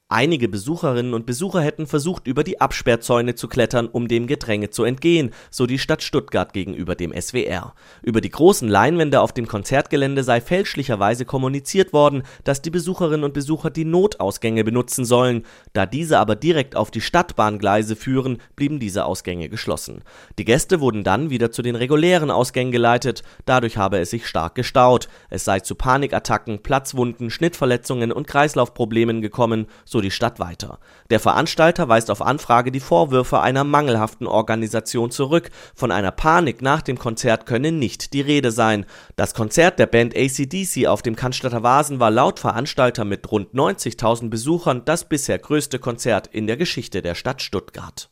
Einige Besucherinnen und Besucher hätten versucht, über die Absperrzäune zu klettern, um dem Gedränge zu entgehen, so die Stadt Stuttgart gegenüber dem SWR. Über die großen Leinwände auf dem Konzertgelände sei fälschlicherweise kommuniziert worden, dass die Besucherinnen und Besucher die Notausgänge benutzen sollen. Da diese aber direkt auf die Stadtbahngleise führen, blieben diese Ausgänge geschlossen. Die Gäste wurden dann wieder zu den regulären Ausgängen geleitet, dadurch habe es sich stark gestaut. Es sei zu Panikattacken, Platzwunden, Schnittverletzungen und Kreislaufproblemen gekommen, so die Stadt weiter. Der Veranstalter weist auf Anfrage die Vorwürfe einer mangelhaften Organisation zurück. Von einer Panik nach dem Konzert könne nicht die Rede sein. Das Konzert der Band AC/DC auf dem Cannstatter Wasen war laut Veranstalter mit rund 90.000 Besuchern das bisher größte Konzert in der Geschichte der Stadt Stuttgart.